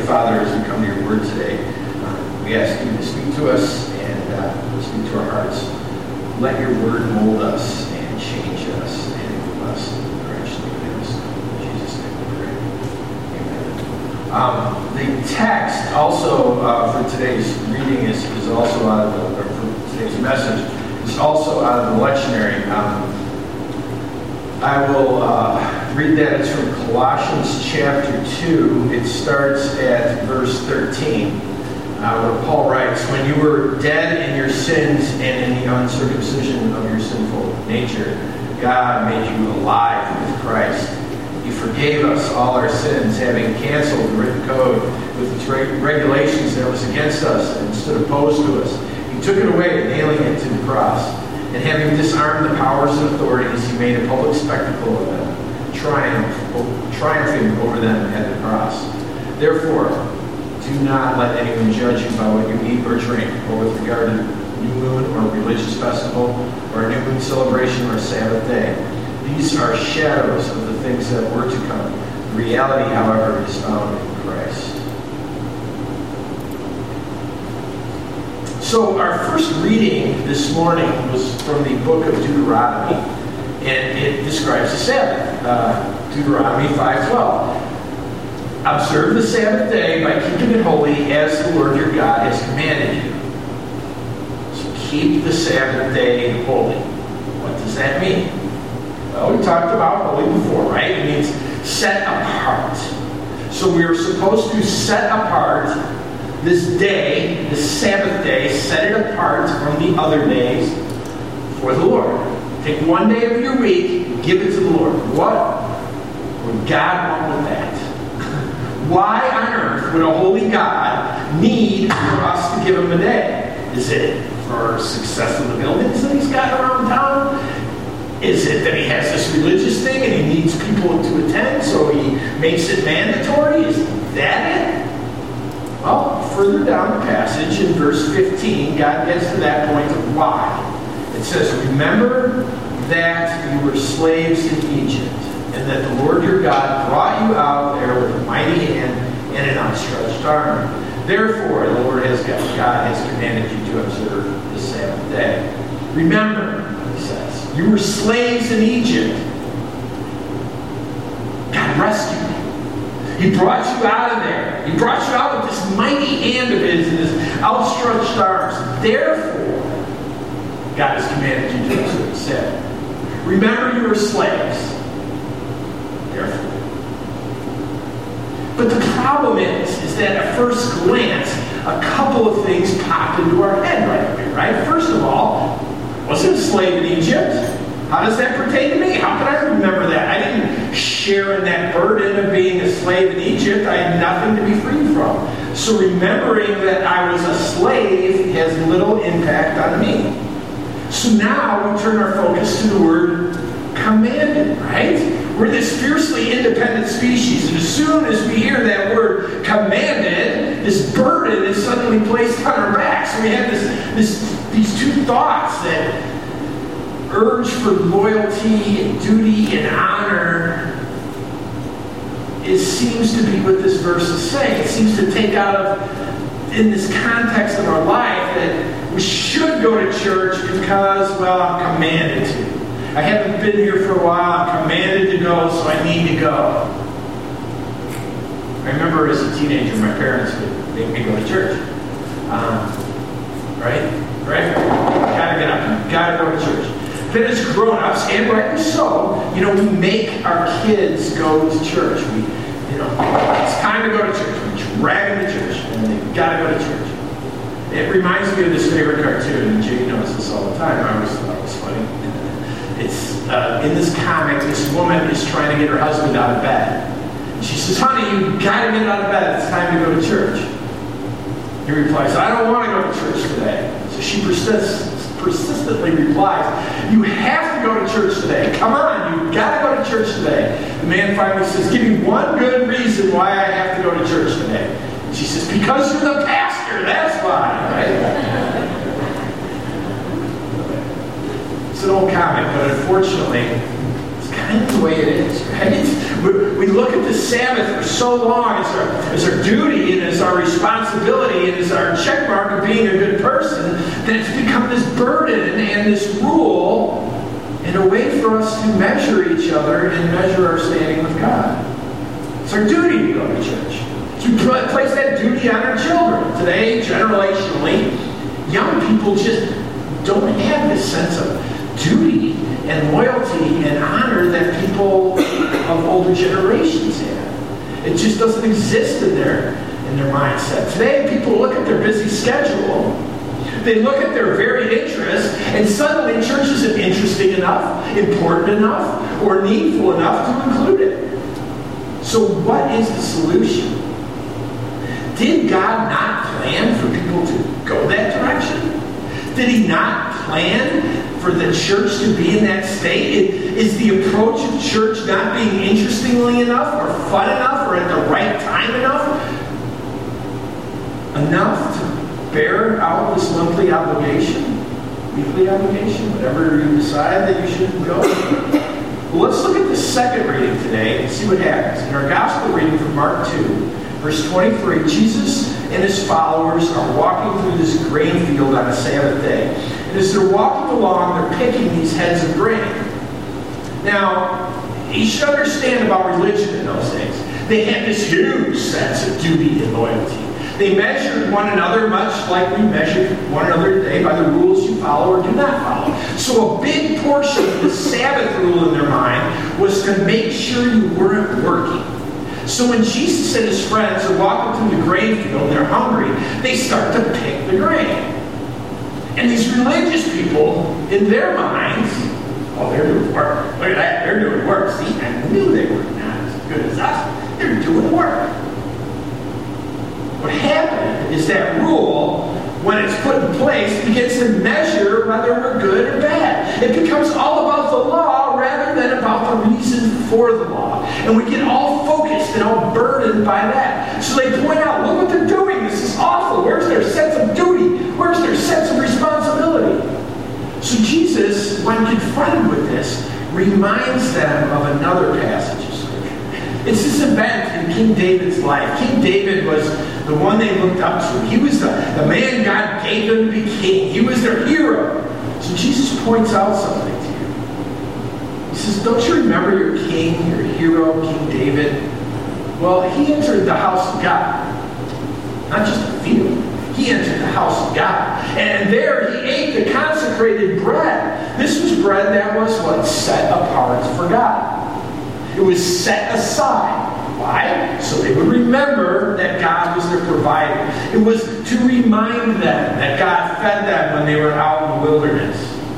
Father, as we come to your word today, we ask you to speak to us and speak to our hearts. Let your word mold us and change us and move us in the direction you give us. In Jesus' name we pray. Amen. The text also for today's reading is also out of the, or for today's message, is also out of the lectionary. I will read that. It's from Colossians chapter 2. It starts at verse 13, where Paul writes, "When you were dead in your sins and in the uncircumcision of your sinful nature, God made you alive with Christ. He forgave us all our sins, having canceled the written code with its regulations that was against us and stood opposed to us. He took it away, nailing it to the cross. And having disarmed the powers and authorities, he made a public spectacle of them, triumphing over them at the cross. Therefore, do not let anyone judge you by what you eat or drink, or with regard to new moon or religious festival, or a new moon celebration or a Sabbath day. These are shadows of the things that were to come. The reality, however, is found in Christ." So our first reading this morning was from the book of Deuteronomy, and it describes the Sabbath. Deuteronomy 5:12. "Observe the Sabbath day by keeping it holy as the Lord your God has commanded you." So keep the Sabbath day holy. What does that mean? Well, we talked about holy before, right? It means set apart. So we are supposed to set apart this day, this Sabbath day, set it apart from the other days for the Lord. Take one day of your week, give it to the Lord. What would God want with that? Why on earth would a holy God need for us to give him a day? Is it for success of the buildings that he's got around town? Is it that he has this religious thing and he needs people to attend, so he makes it mandatory? Is that it? Well, further down the passage in verse 15, God gets to that point of why. It says, "Remember that you were slaves in Egypt, and that the Lord your God brought you out there with a mighty hand and an outstretched arm. Therefore, the Lord God has commanded you to observe the Sabbath day. Remember," he says, "you were slaves in Egypt. God rescued you. He brought you out of there. He brought you out with this mighty hand of his and his outstretched arms. Therefore, God has commanded you to observe the Sabbath. Remember you were slaves. Therefore." But the problem is that at first glance, a couple of things pop into our head right away, right? First of all, I wasn't a slave in Egypt. How does that pertain to me? How can I remember that? I didn't share in that burden of being a slave in Egypt. I had nothing to be freed from. So remembering that I was a slave has little impact on me. So now we turn our focus to the word commanded, right? We're this fiercely independent species, and as soon as we hear that word commanded, this burden is suddenly placed on our backs. So we have these two thoughts that urge for loyalty and duty and honor. It seems to be what this verse is saying. It seems to take out of, in this context of our life, that we should go to church because, well, I'm commanded to. I haven't been here for a while. I'm commanded to go, so I need to go. I remember as a teenager, my parents would make me go to church. Right? Gotta get up. Gotta go to church. Then as grown-ups, and rightly so, we make our kids go to church. It's time to go to church. We drag them to church, and they've got to go to church. It reminds me of this favorite cartoon, and Jake knows this all the time. I always thought it was funny. It's in this comic, this woman is trying to get her husband out of bed. And she says, "Honey, you got to get out of bed. It's time to go to church." He replies, "I don't want to go to church today." So she persistently replies, "You have to go to church today. Come on, you got to go to church today." The man finally says, "Give me one good reason why I have to go to church today." And she says, "Because you're the pastor, that's why," right? It's an old comic, but unfortunately, it's kind of the way it is, right? We look at the Sabbath for so long as our duty and as our responsibility and as our check mark of being a good person that it's become this burden and this rule and a way for us to measure each other and measure our standing with God. It's our duty to go to church. So we place that duty on our children. Today, generationally, young people just don't have this sense of duty and loyalty and honor that people of older generations had. It just doesn't exist in their mindset. Today, people look at their busy schedule, they look at their varied interests, and suddenly church isn't interesting enough, important enough, or needful enough to include it. So what is the solution? Did God not plan for people to go that direction? Did He not plan for the church to be in that state? Is the approach of church not being interestingly enough or fun enough or at the right time enough to bear out this monthly obligation, weekly obligation, whatever you decide that you should go? Well, let's look at the second reading today and see what happens. In our gospel reading from Mark 2, verse 23, Jesus and His followers are walking through this grain field on a Sabbath day. And as they're walking along, they're picking these heads of grain. Now, you should understand about religion in those days. They had this huge sense of duty and loyalty. They measured one another much like we measure one another today by the rules you follow or do not follow. So a big portion of the Sabbath rule in their mind was to make sure you weren't working. So when Jesus and His friends are walking through the grain field and they're hungry, they start to pick the grain. And these religious people, in their minds, oh, they're doing work. Look at that, they're doing work. See, I knew they were not as good as us. They're doing work. What happened is that rule, when it's put in place, begins to measure whether we're good or bad. It becomes all about the law rather than about the reason for the law. And we get all focused and all burdened by that. So they point out, look what they're doing. This is awful. Where's their sense of duty? Where's their sense of responsibility? So Jesus, when confronted with this, reminds them of another passage of Scripture. It's this event in King David's life. King David was the one they looked up to. He was the man God gave them to be king. He was their hero. So Jesus points out something to you. He says, don't you remember your king, your hero, King David? Well, he entered the house of God. Not just a field. He entered the house of God. And there he ate the consecrated bread. This was bread that was what? Set apart for God. It was set aside. Why? So they would remember that God was their provider. It was to remind them that God fed them when they were out in the wilderness.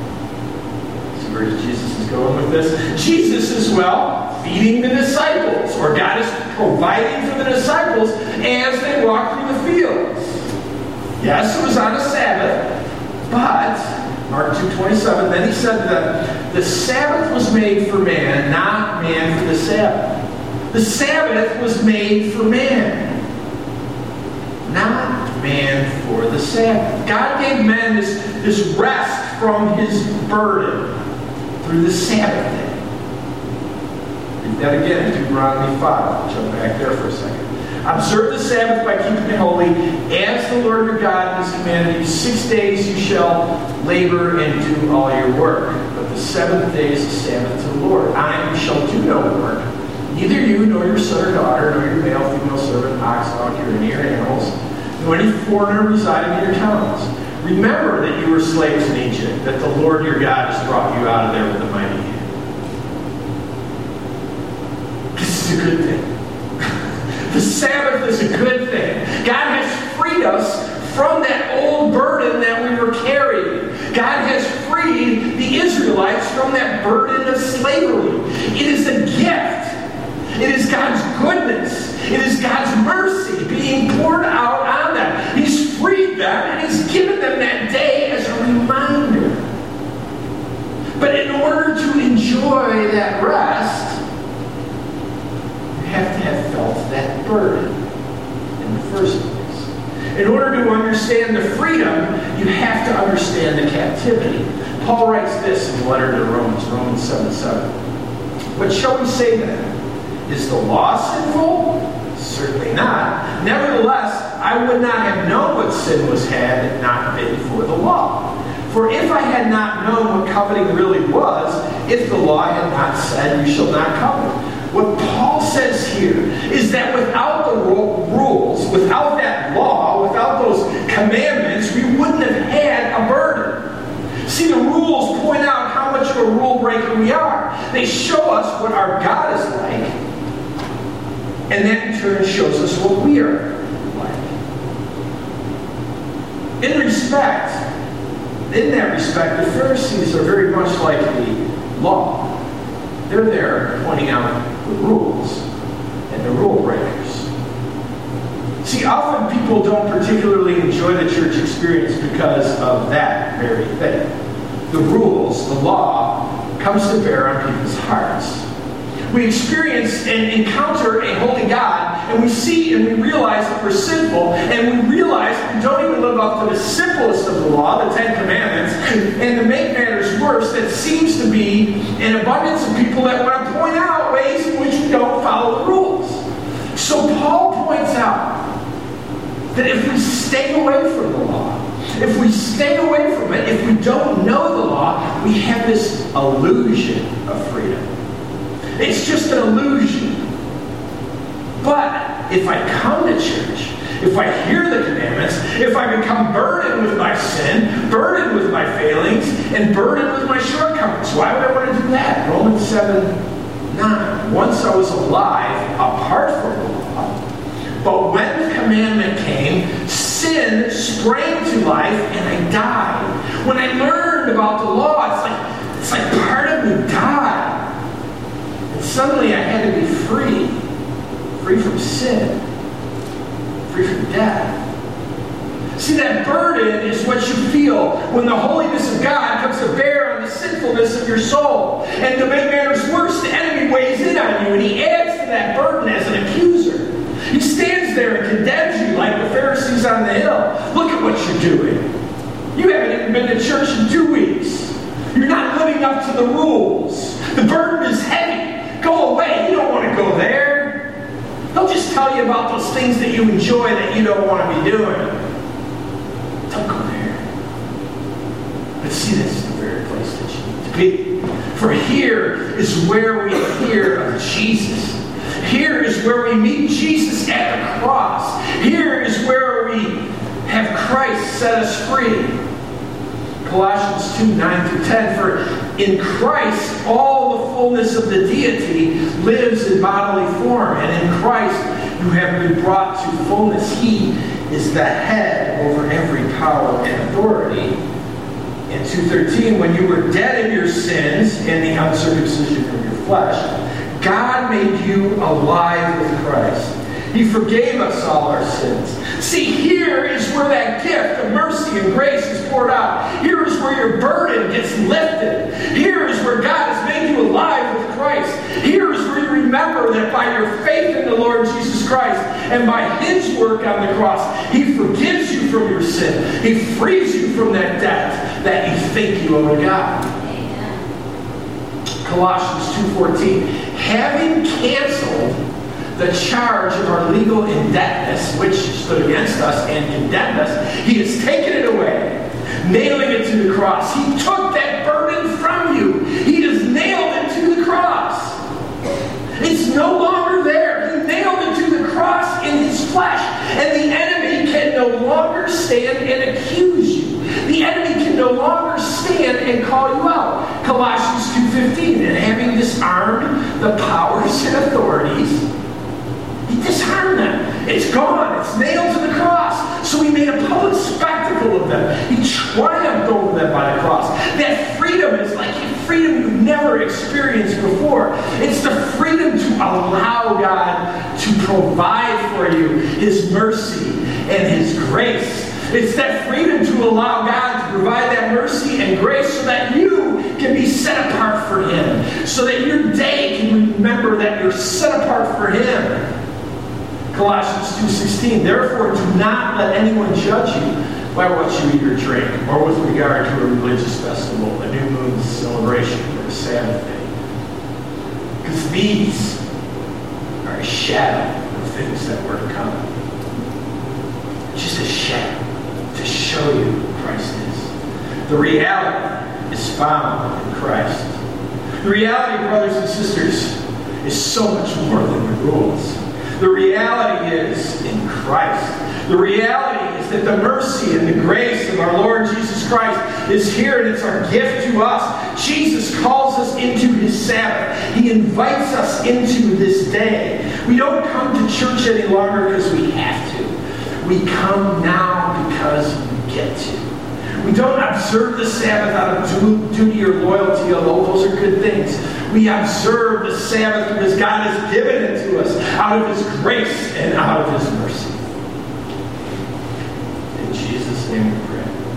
See where Jesus is going with this? Jesus is, feeding the disciples, or God is providing for the disciples as they walk through the fields. Yes, it was on a Sabbath, but, Mark 2:27, then He said that the Sabbath was made for man, not man for the Sabbath. The Sabbath was made for man, not man for the Sabbath. God gave man this rest from His burden through the Sabbath day. Read that again in Deuteronomy 5. I'll jump back there for a second. Observe the Sabbath by keeping it holy, as the Lord your God has commanded you. 6 days you shall labor and do all your work. But the seventh day is the Sabbath to the Lord. On it you shall do no work. Neither you, nor your son or daughter, nor your male, female servant, ox, donkey, or any of your animals, nor any foreigner residing in your towns. Remember that you were slaves in Egypt, that the Lord your God has brought you out of there with a mighty hand. This is a good thing. The Sabbath is a good thing. God has freed us from that old burden that we were carrying. God has freed the Israelites from that burden of slavery. It is a gift. It is God's goodness. It is God's mercy being poured out on them. He's freed them and He's given them that day as a reminder. But in order to enjoy that rest, you have to have felt that burden in the first place. In order to understand the freedom, you have to understand the captivity. Paul writes this in the letter to Romans 7:7. What shall we say then? Is the law sinful? Certainly not. Nevertheless, I would not have known what sin was had it not been for the law. For if I had not known what coveting really was, if the law had not said, you shall not covet. What Paul says here is that without the rules, without that law, without those commandments, we wouldn't have had a burden. See, the rules point out how much of a rule breaker we are. They show us what our God is like, and that in turn shows us what we are like. In that respect, the Pharisees are very much like the law. They're there pointing out the rules and the rule breakers. See, often people don't particularly enjoy the church experience because of that very thing. The rules, the law, comes to bear on people's hearts. We experience and encounter a holy God, and we see and we realize that we're sinful, and we realize we don't even live up to the simplest of the law, the Ten Commandments, and to make matters worse, that seems to be an abundance of people that want to point out ways in which we don't follow the rules. So Paul points out that if we stay away from the law, if we stay away from it, if we don't know the law, we have this illusion of freedom. It's just an illusion. But if I come to church, if I hear the commandments, if I become burdened with my sin, burdened with my failings, and burdened with my shortcomings, why would I want to do that? Romans 7:9. Once I was alive apart from the law, but when the commandment came, sin sprang to life and I died. When I learned about the law, it's like part of me died. Suddenly I had to be free from sin, free from death. See, that burden is what you feel when the holiness of God comes to bear on the sinfulness of your soul. And to make matters worse, the enemy weighs in on you and he adds to that burden as an accuser. He stands there and condemns you like the Pharisees on the hill. Look at what you're doing. You haven't even been to church in 2 weeks. You're not living up to the rules. The burden is heavy. Go away. You don't want to go there. They'll just tell you about those things that you enjoy that you don't want to be doing. Don't go there. But see, this is the very place that you need to be. For here is where we hear of Jesus. Here is where we meet Jesus at the cross. Here is where we have Christ set us free. Colossians 2:9-10, for in Christ all the fullness of the deity lives in bodily form, and in Christ you have been brought to fullness. He is the head over every power and authority. In 2:13, when you were dead in your sins and the uncircumcision of your flesh, God made you alive with Christ. He forgave us all our sins. See, here is where that gift of mercy and grace is poured out. Here is where your burden gets lifted. Here is where God has made you alive with Christ. Here is where you remember that by your faith in the Lord Jesus Christ and by His work on the cross, He forgives you from your sin. He frees you from that debt that you think you owe to God. Amen. Colossians 2:14, having canceled the charge of our legal indebtedness, which stood against us and condemned us, He has taken it away, nailing it to the cross. He took that burden from you. He just nailed it to the cross. It's no longer there. He nailed it to the cross in His flesh, and the enemy can no longer stand and accuse you. The enemy can no longer stand and call you out. Colossians 2:15, and having disarmed the powers and authorities, He disarmed them. It's gone. It's nailed to the cross. So He made a public spectacle of them. He triumphed over them by the cross. That freedom is like a freedom you've never experienced before. It's the freedom to allow God to provide for you His mercy and His grace. It's that freedom to allow God to provide that mercy and grace so that you can be set apart for Him. So that your day can remember that you're set apart for Him. Colossians 2:16, therefore do not let anyone judge you by what you eat or drink, or with regard to a religious festival, a new moon celebration, or a Sabbath day. Because these a shadow of things that were to come. Just a shadow to show you who Christ is. The reality is found in Christ. The reality, brothers and sisters, is so much more than the rules. The reality is in Christ. The reality is that the mercy and the grace of our Lord Jesus Christ is here, and it's our gift to us. Jesus calls us into His Sabbath. He invites us into this day. We don't come to church any longer because we have to. We come now because we get to. We don't observe the Sabbath out of duty or loyalty, although those are good things. We observe the Sabbath because God has given it to us out of His grace and out of His mercy. In Jesus' name we pray.